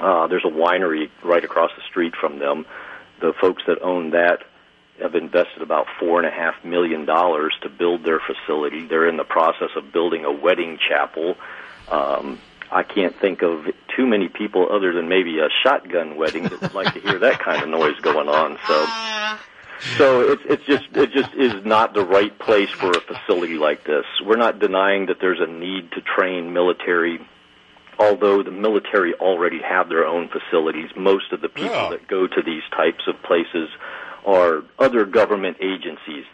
There's a winery right across the street from them. The folks that own that have invested about $4.5 million to build their facility. They're in the process of building a wedding chapel. I can't think of too many people other than maybe a shotgun wedding that would like to hear that kind of noise going on. So it just is not the right place for a facility like this. We're not denying that there's a need to train military, although the military already have their own facilities. Most of the people that go to these types of places are other government agencies.